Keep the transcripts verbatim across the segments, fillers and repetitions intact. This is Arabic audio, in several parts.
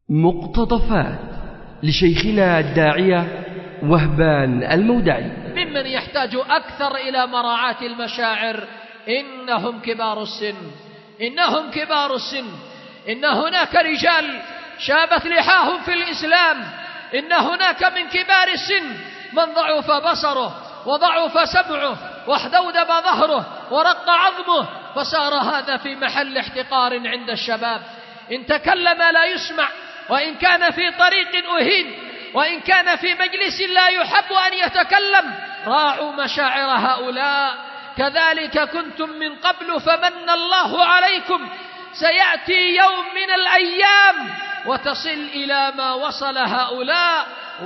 مقتطفات لشيخنا الداعية وهبان المودعي. ممن يحتاج أكثر إلى مراعاة المشاعر إنهم كبار السن، إنهم كبار السن، إن هناك رجال شابت لحاهم في الإسلام، إن هناك من كبار السن من ضعف بصره وضعف سمعه واحدودب ظهره ورق عظمه، فصار هذا في محل احتقار عند الشباب. إن تكلم لا يسمع، وإن كان في طريق أهين، وإن كان في مجلس لا يحب أن يتكلم. راعوا مشاعر هؤلاء. كذلك كنتم من قبل فمن الله عليكم. سيأتي يوم من الأيام وتصل إلى ما وصل هؤلاء،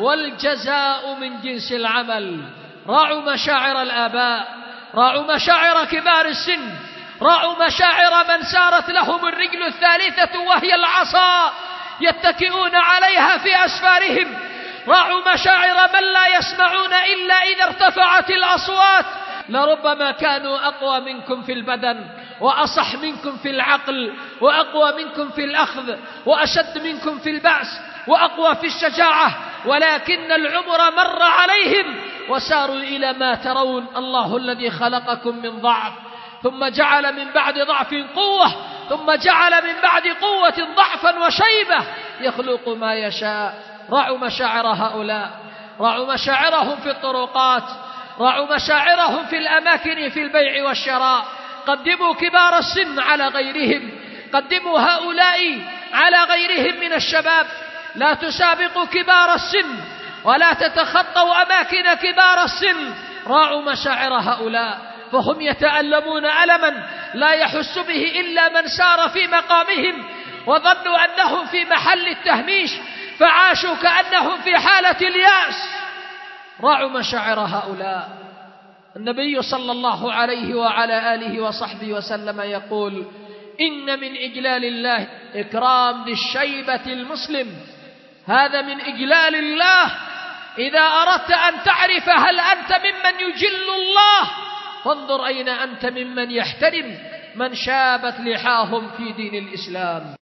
والجزاء من جنس العمل. راعوا مشاعر الآباء، راعوا مشاعر كبار السن، راعوا مشاعر من سارت لهم الرجل الثالثة وهي العصا يتكئون عليها في أسفارهم. راعوا مشاعر من لا يسمعون إلا إذا ارتفعت الأصوات. لربما كانوا أقوى منكم في البدن، وأصح منكم في العقل، وأقوى منكم في الأخذ، وأشد منكم في البأس، وأقوى في الشجاعة، ولكن العمر مر عليهم وساروا إلى ما ترون. الله الذي خلقكم من ضعف ثم جعل من بعد ضعف قوة، ثم جعل من بعد قوة ضعفا وشيبة، يخلق ما يشاء. راعوا مشاعر هؤلاء، راعوا مشاعرهم في الطرقات، راعوا مشاعرهم في الأماكن في البيع والشراء. قدموا كبار السن على غيرهم، قدموا هؤلاء على غيرهم من الشباب. لا تسابقوا كبار السن ولا تتخطوا أماكن كبار السن. راعوا مشاعر هؤلاء، فهم يتألمون ألما لا يحس به إلا من سار في مقامهم، وظنوا أنهم في محل التهميش، فعاشوا كأنهم في حالة اليأس. راعوا مشاعر هؤلاء. النبي صلى الله عليه وعلى آله وصحبه وسلم يقول: إن من إجلال الله إكرام ذي الشيبة المسلم. هذا من إجلال الله. إذا أردت أن تعرف هل أنت ممن يجل الله، فانظر أين أنت ممن يحترم من شابت لحاهم في دين الإسلام.